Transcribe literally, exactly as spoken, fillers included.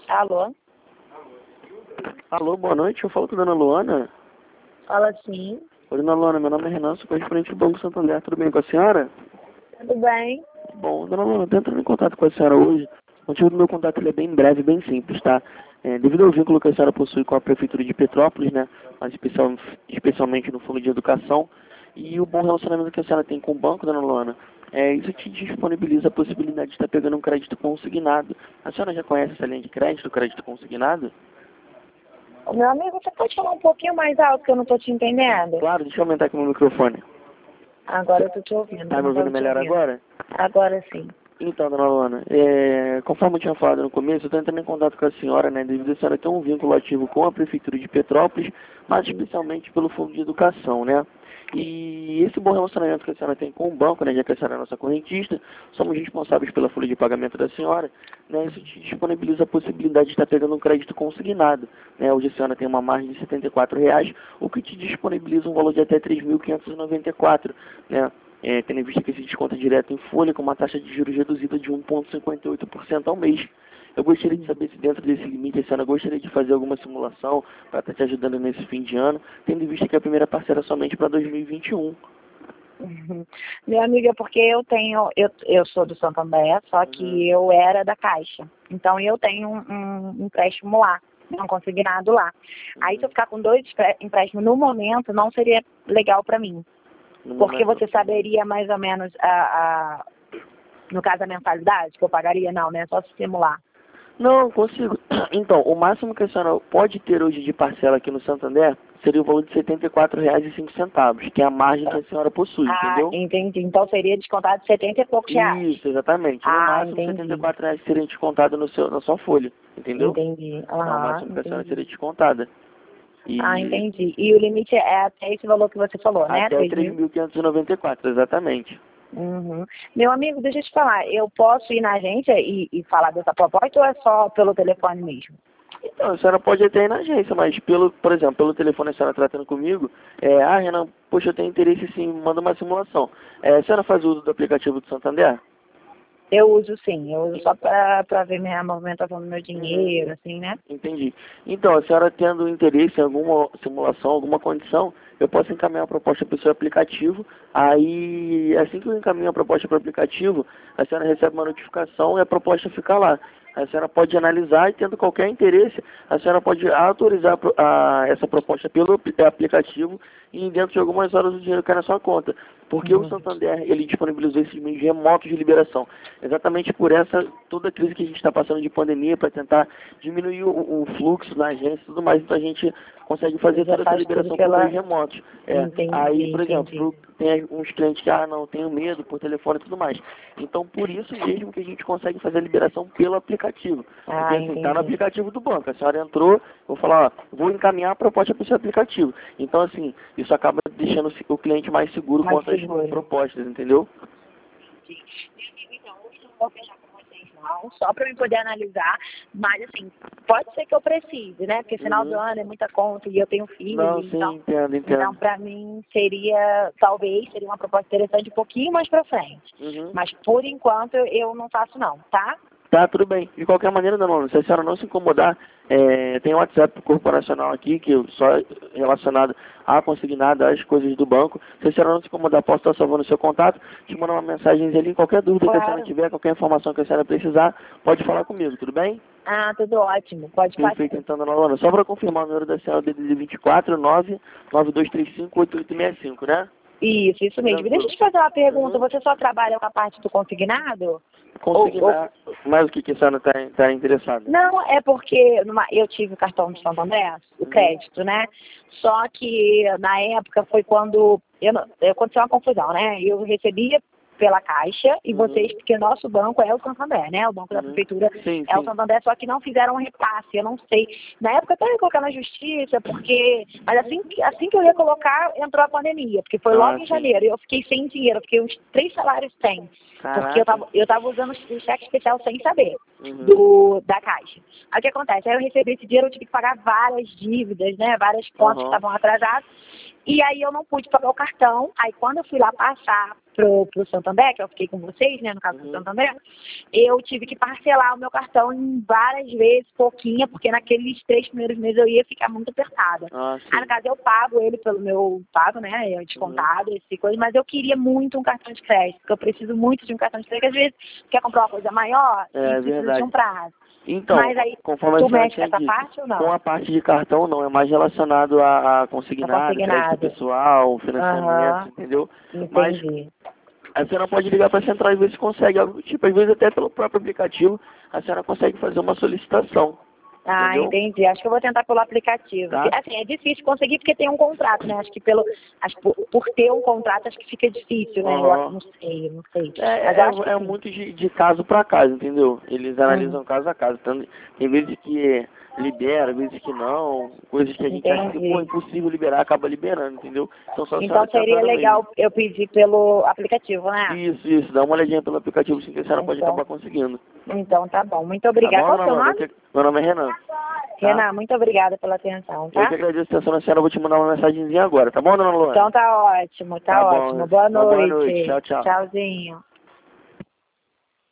Alô? Alô, boa noite. Eu falo com a dona Luana. Fala sim. Oi, dona Luana. Meu nome é Renan, sou correspondente do Banco Santander. Tudo bem com a senhora? Tudo bem? Bom, dona Luana, estou entrando em contato com a senhora hoje. O motivo do meu contato ele é bem breve, bem simples, tá? É, devido ao vínculo que a senhora possui com a Prefeitura de Petrópolis, né? Mas especial, especialmente no Fundo de Educação, e o bom relacionamento que a senhora tem com o banco, dona Luana, é, isso te disponibiliza a possibilidade de estar pegando um crédito consignado. A senhora já conhece essa linha de crédito, crédito consignado? Ô, meu amigo, você pode falar um pouquinho mais alto que eu não estou te entendendo? Claro, deixa eu aumentar aqui meu microfone. Agora eu estou te ouvindo. Tá me não ouvindo tava te melhor ouvindo. agora? Agora sim. Então, dona Luana, é, conforme eu tinha falado no começo, eu estou entrando em contato com a senhora, né, devido a senhora ter um vínculo ativo com a Prefeitura de Petrópolis, mas especialmente pelo Fundo de Educação, né? E esse bom relacionamento que a senhora tem com o banco, né, já que a senhora é nossa correntista, somos responsáveis pela folha de pagamento da senhora, né, isso te disponibiliza a possibilidade de estar pegando um crédito consignado, né? Hoje a senhora tem uma margem de setenta e quatro reais, o que te disponibiliza um valor de até três mil quinhentos e noventa e quatro, né? É, tendo em vista que esse desconto é direto em folha, com uma taxa de juros reduzida de um vírgula cinquenta e oito por cento ao mês. Eu gostaria de saber se dentro desse limite a senhora gostaria de fazer alguma simulação para estar te ajudando nesse fim de ano, tendo em vista que a primeira parcela é somente para dois mil e vinte e um. Uhum. Meu amigo, é porque eu tenho, eu, eu sou do Santander, só que Uhum. eu era da Caixa. Então eu tenho um, um empréstimo lá, um consignado lá. Aí se eu ficar com dois empréstimos no momento, não seria legal para mim. No Porque momento. você saberia mais ou menos, a, a, no caso, a mensalidade que eu pagaria? Não, né? Só se simular. Não, consigo. Então, o máximo que a senhora pode ter hoje de parcela aqui no Santander seria o valor de setenta e quatro reais e cinco centavos, que é a margem que a senhora possui, Ah, entendeu? entendi. Então seria descontado de setenta e poucos reais. Isso, exatamente. No Ah, máximo, setenta e entendi. quatro reais seria descontado no seu, na sua folha, entendeu? Entendi. É o Aham, máximo que a senhora seria entendi. descontada. Ah, E entendi. E o limite é até esse valor que você falou, né? até Três três mil? mil quinhentos e noventa e quatro, exatamente. Uhum. Meu amigo, deixa eu te falar, eu posso ir na agência e, e falar dessa proposta ou é só pelo telefone mesmo? Então, a senhora pode até ir na agência, mas, pelo, por exemplo, pelo telefone a senhora tratando comigo, é, ah, Renan, poxa, eu tenho interesse sim, manda uma simulação. É, a senhora faz uso do aplicativo do Santander? Eu uso sim, eu uso só para ver minha movimentação do meu Uhum. dinheiro, assim, né? Entendi. Então, a senhora tendo interesse em alguma simulação, alguma condição, eu posso encaminhar a proposta para o seu aplicativo. Aí, assim que eu encaminho a proposta para o aplicativo, a senhora recebe uma notificação e a proposta fica lá. A senhora pode analisar e, tendo qualquer interesse, a senhora pode autorizar a, a, essa proposta pelo aplicativo e, dentro de algumas horas, o dinheiro cai na sua conta. Porque o Uhum. Santander, ele disponibilizou esses meios remotos de liberação. Exatamente por essa, toda a crise que a gente está passando de pandemia, para tentar diminuir o, o fluxo na agência e tudo mais. Então a gente consegue fazer Já toda essa faz tudo liberação por pela... meios remotos. É, Entendi, aí, por exemplo, entendi. pro- tem uns clientes que, ah, não, tenho medo por telefone e tudo mais. Então, por isso mesmo que a gente consegue fazer a liberação pelo aplicativo. Porque, Ah, assim, está no entendi. aplicativo do banco. A senhora entrou, vou falar, ó, vou encaminhar a proposta para o seu aplicativo. Então, assim, isso acaba deixando o cliente mais seguro Mais quanto às seguro. propostas, entendeu? Então, hoje eu não vou fechar com vocês, não, só para eu poder analisar, mas assim, pode ser que eu precise, né? Porque final do Uhum. ano é muita conta e eu tenho filho, Não, sim, então, entendo, então entendo. para mim seria, talvez, seria uma proposta interessante um pouquinho mais para frente. Uhum. Mas por enquanto eu não faço não, tá? Tá, tudo bem. De qualquer maneira, dona Luna, se a senhora não se incomodar, é, tem um WhatsApp corporacional aqui, que eu- só relacionado a consignado, às coisas do banco. Se a senhora não se incomodar, posso estar salvando o seu contato, te mandar uma mensagem ali, qualquer dúvida que a senhora Claro. tiver, qualquer informação que a senhora precisar, pode falar comigo, tudo bem? Ah, tudo ótimo, pode Perfeito, passar. então, dona Luna. Só para confirmar o número da senhora, D D D vinte e quatro, nove nove dois três cinco, oito oito seis cinco, né? Isso, isso mesmo. Deixa Tranquilo. eu te fazer uma pergunta, Uhum. você só trabalha com a parte do consignado? Ou, ou Consignar, mais o que, que a senhora está tá interessada? Não, é porque numa- eu tive o cartão de Santander, o Uhum. crédito, né? Só que na época foi quando eu, não- aconteceu uma confusão, né? Eu recebia pela Caixa e Uhum. vocês, porque nosso banco é o Santander, né? O banco da Uhum. prefeitura Sim, é o sim. Santander, só que não fizeram um repasse, eu não sei. Na época até ia colocar na justiça, porque... Mas assim, que- assim que eu ia colocar, entrou a pandemia, porque foi Ah, logo em sim. janeiro. E eu fiquei sem dinheiro, eu fiquei uns três salários sem. Porque eu Caraca. tava, eu tava usando o cheque especial sem saber. Uhum. do, da Caixa. Aí o que acontece? Aí eu recebi esse dinheiro, eu tive que pagar várias dívidas, né? Várias contas Uhum. que estavam atrasadas. E aí eu não pude pagar o cartão. Aí quando eu fui lá passar pro, pro Santander, que eu fiquei com vocês, né? No caso do Uhum. Santander, eu tive que parcelar o meu cartão em várias vezes, pouquinha, porque naqueles três primeiros meses eu ia ficar muito apertada. Ah, Aí, no sim. caso, eu pago ele pelo meu pago, né? É descontado, Uhum. esse coisa, mas eu queria muito um cartão de crédito, porque eu preciso muito de um cartão de crédito, às vezes quer comprar uma coisa maior É e precisa de verdade. um prazo. Então, Mas aí, conforme a tu senhora mexe com tinha essa dito, parte ou com não? a parte de cartão não, é mais relacionado a, a Tá consignado, crédito consignado. pessoal, financiamento, Aham, entendeu? Mas entendi. a senhora pode ligar para a central e ver se consegue algo do tipo, às vezes até pelo próprio aplicativo, a senhora consegue fazer uma solicitação, Ah, entendeu? entendi. Acho que eu vou tentar pelo aplicativo. Que, Tá? assim, é difícil conseguir porque tem um contrato, né? Acho que pelo, acho que por, por ter um contrato, acho que fica difícil, né? Eu acho- Aham. não sei, eu não sei. Mas É, eu é, acho que é sim. muito de, de caso para caso, entendeu? Eles Uhum, analisam caso a caso. Então, tem vezes que libera, vezes que não, coisas que a gente acha que pô, é entendi. impossível liberar, acaba liberando, entendeu? Então só a Então senhora seria tentando mesmo. legal eu pedir pelo aplicativo, né? Isso, isso, dá uma olhadinha pelo aplicativo, sim, que a senhora pode Então, acabar conseguindo. então tá bom. Muito Tá obrigada. bom, Qual é o dona seu Amanda? Eu nome? que- Meu nome é Renan, tá? Renan, muito obrigada pela atenção, Eu que tá? agradeço a atenção da senhora, eu vou te mandar uma mensagenzinha agora, tá bom, dona Luana? Então tá ótimo, Tá tá bom, ótimo. Boa uma boa noite, noite. tchau, tchau. Tchauzinho.